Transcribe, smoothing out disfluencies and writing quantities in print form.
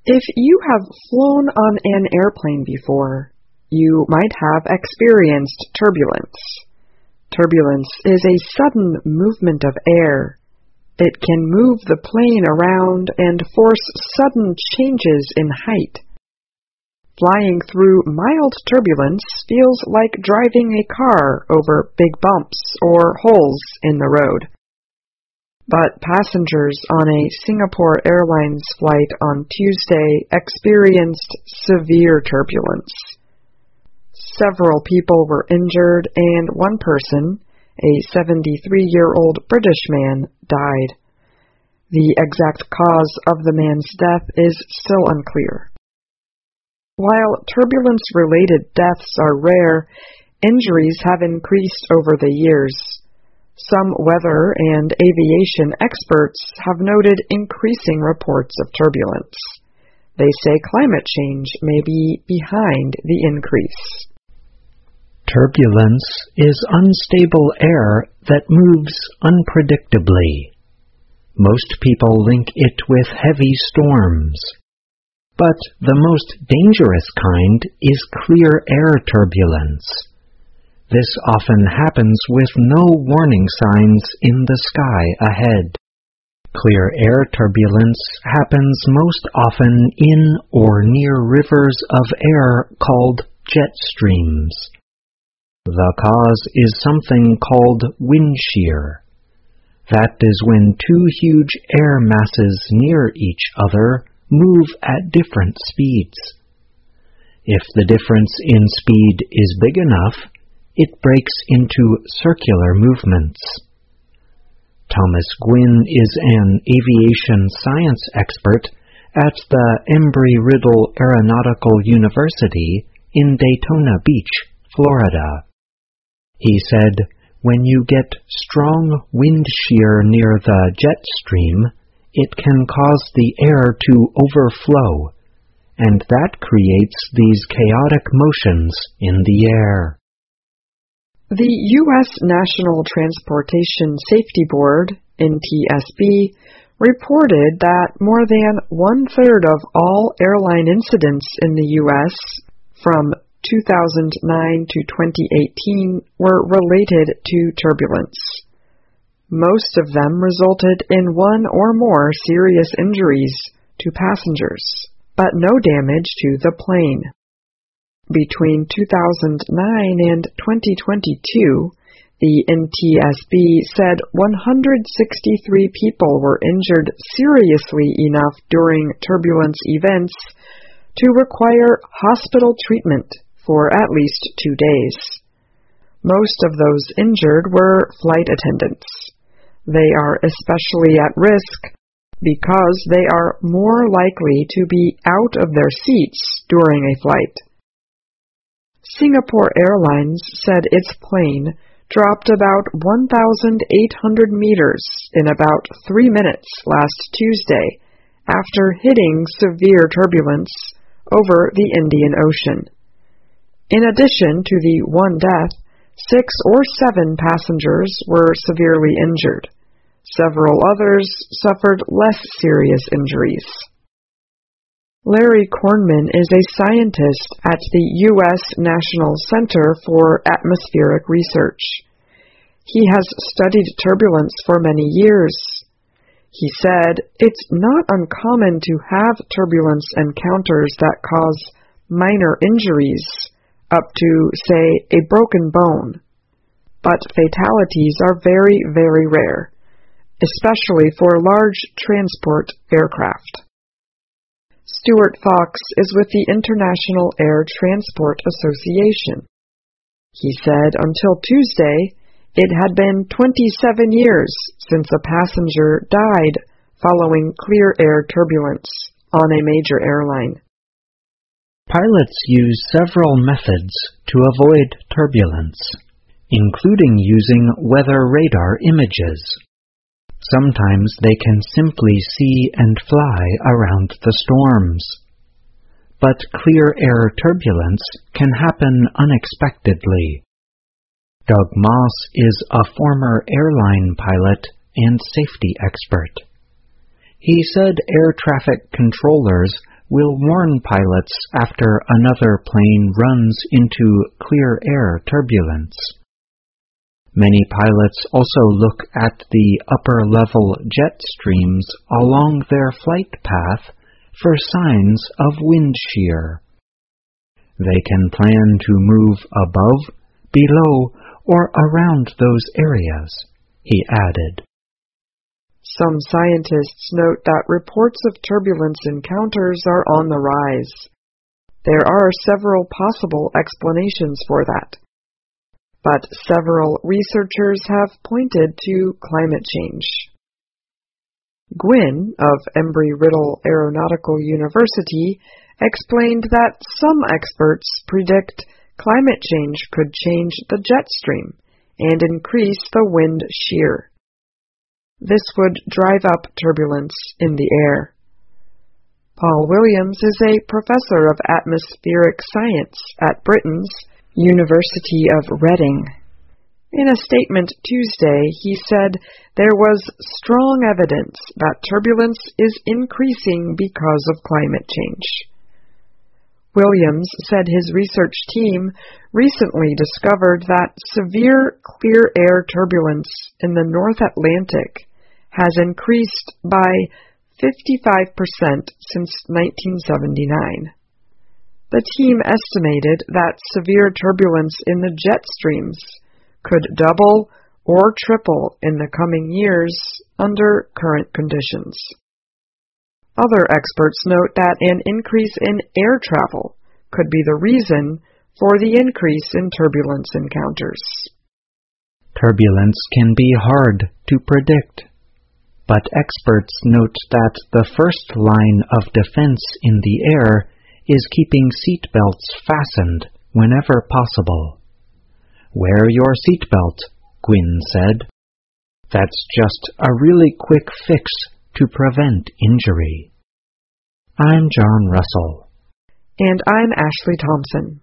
If you have flown on an airplane before, you might have experienced turbulence. Turbulence is a sudden movement of air. It can move the plane around and force sudden changes in height. Flying through mild turbulence feels like driving a car over big bumps or holes in the road. But passengers on a Singapore Airlines flight on Tuesday experienced severe turbulence. Several people were injured and one person, a 73-year-old British man, died. The exact cause of the man's death is still unclear. While turbulence-related deaths are rare, injuries have increased over the years. Some weather and aviation experts have noted increasing reports of turbulence. They say climate change may be behind the increase. Turbulence is unstable air that moves unpredictably. Most people link it with heavy storms. But the most dangerous kind is clear air turbulence. This often happens with no warning signs in the sky ahead. Clear air turbulence happens most often in or near rivers of air called jet streams. The cause is something called wind shear. That is when two huge air masses near each other move at different speeds. If the difference in speed is big enough, it breaks into circular movements. Thomas Gwynn is an aviation science expert at the Embry-Riddle Aeronautical University in Daytona Beach, Florida. He said, when you get strong wind shear near the jet stream, it can cause the air to overflow, and that creates these chaotic motions in the air. The U.S. National Transportation Safety Board, NTSB, reported that more than one-third of all airline incidents in the U.S. from 2009 to 2018 were related to turbulence. Most of them resulted in one or more serious injuries to passengers, but no damage to the plane. Between 2009 and 2022, the NTSB said 163 people were injured seriously enough during turbulence events to require hospital treatment for at least 2 days. Most of those injured were flight attendants. They are especially at risk because they are more likely to be out of their seats during a flight. Singapore Airlines said its plane dropped about 1,800 meters in about 3 minutes last Tuesday after hitting severe turbulence over the Indian Ocean. In addition to the one death, 6 or 7 passengers were severely injured. Several others suffered less serious injuries. Larry Kornman is a scientist at the U.S. National Center for Atmospheric Research. He has studied turbulence for many years. He said, "It's not uncommon to have turbulence encounters that cause minor injuries, up to, say, a broken bone. But fatalities are very, very rare, especially for large transport aircraft." Stuart Fox is with the International Air Transport Association. He said until Tuesday, it had been 27 years since a passenger died following clear air turbulence on a major airline. Pilots use several methods to avoid turbulence, including using weather radar images. Sometimes they can simply see and fly around the storms. But clear air turbulence can happen unexpectedly. Doug Moss is a former airline pilot and safety expert. He said air traffic controllers will warn pilots after another plane runs into clear air turbulence. Many pilots also look at the upper-level jet streams along their flight path for signs of wind shear. They can plan to move above, below, or around those areas, he added. Some scientists note that reports of turbulence encounters are on the rise. There are several possible explanations for that, but several researchers have pointed to climate change. Gwynn of Embry-Riddle Aeronautical University explained that some experts predict climate change could change the jet stream and increase the wind shear. This would drive up turbulence in the air. Paul Williams is a professor of atmospheric science at Britain's University of Reading. In a statement Tuesday, he said there was strong evidence that turbulence is increasing because of climate change. Williams said his research team recently discovered that severe clear air turbulence in the North Atlantic has increased by 55% since 1979. The team estimated that severe turbulence in the jet streams could double or triple in the coming years under current conditions. Other experts note that an increase in air travel could be the reason for the increase in turbulence encounters. Turbulence can be hard to predict, but experts note that the first line of defense in the air is keeping seat belts fastened whenever possible. Wear your seatbelt, Gwynn said. That's just a really quick fix to prevent injury. I'm John Russell. And I'm Ashley Thompson.